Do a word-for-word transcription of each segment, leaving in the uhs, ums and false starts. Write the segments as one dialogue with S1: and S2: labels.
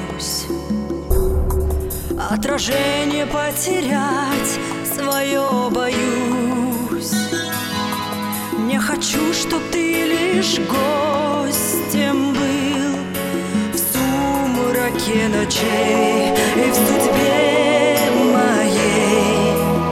S1: боюсь отражение потерять свое, боюсь. Не хочу, чтоб ты лишь гостем был в сумраке ночей и в судьбе моей.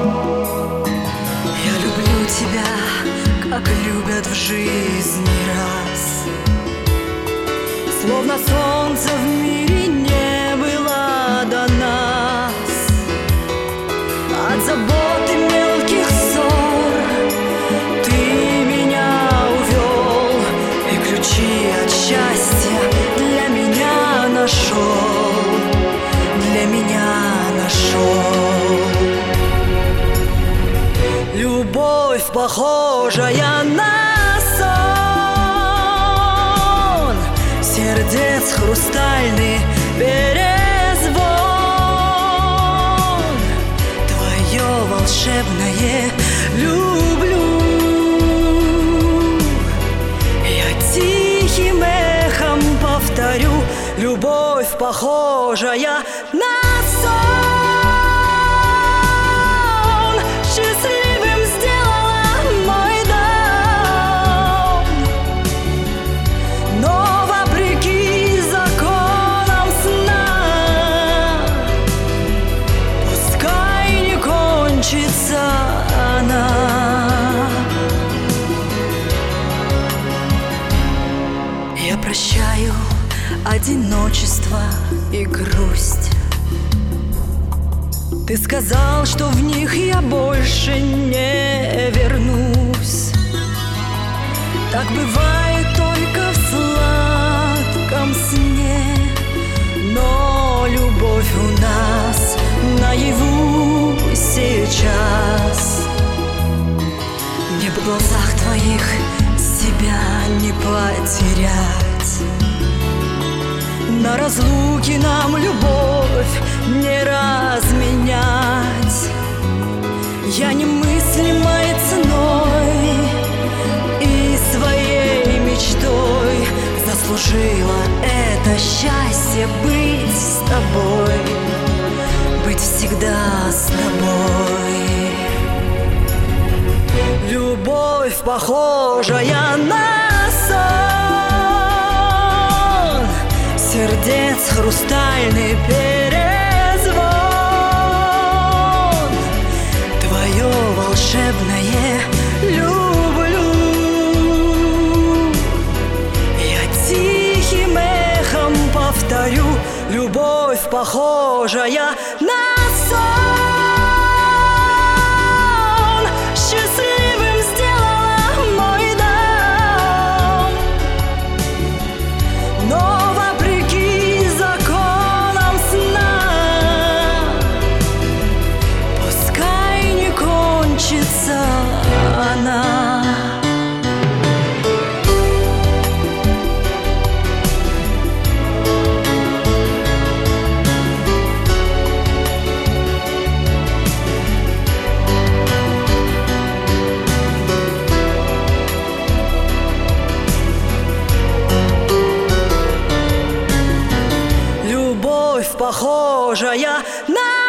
S1: Я люблю тебя, как любят в жизни раз, словно солнце в мире не было до нас. От заботы мелких ссор ты меня увел, и ключи от счастья для меня нашел, для меня нашел. Любовь, похожая на сон, сердец хрустальный перезвон, твое волшебное люблю. Я тихим эхом повторю: любовь, похожая на сон, счастливым сделала мой дом. Но вопреки законам сна, пускай не кончится она. Я прощаю одиночество и грусть. Ты сказал, что в них я больше не вернусь. Так бывает только в сладком сне, но любовь у нас наяву сейчас. Мне в глазах твоих себя не потерять, на разлуке нам любовь не разменять. Я немыслимой ценой и своей мечтой заслужила это счастье быть с тобой, быть всегда с тобой. Любовь, похожая на сон, сердец хрустальный перезвон, твое волшебное люблю. Я тихим эхом повторю: любовь, похожая на сон, счастливым сделала мой дом. Но вопреки законам сна, пускай не кончится она. Любовь, похожая на